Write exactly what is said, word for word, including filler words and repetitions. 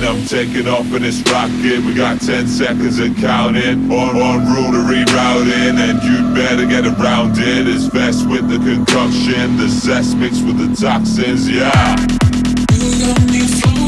I'm taking off in this rocket. We got ten seconds and counting. On, on route to rerouting, and you'd better get around it. It's vest with the concoction, the cess mixed with the toxins, yeah. You got me floating.